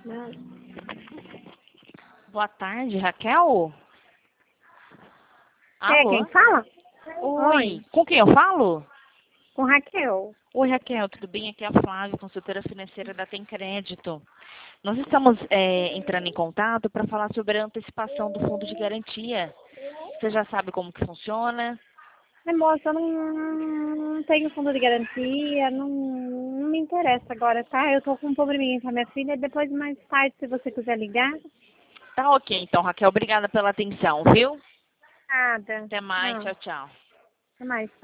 Não. Boa tarde, Raquel? É Alô? quem fala? Oi. Com quem eu falo? Com Raquel. Oi, Raquel, tudo bem? Aqui é a Flávia, consultora financeira da Tem Crédito. Nós estamos entrando em contato para falar sobre a antecipação do fundo de garantia. Você já sabe como que funciona? Moça, eu não tenho fundo de garantia, não me interessa agora, tá? Eu tô com um probleminha com a minha filha, depois mais tarde, se você quiser ligar. Tá ok, então, Raquel. Obrigada pela atenção, viu? Nada. Até mais. Não, Tchau, tchau. até mais.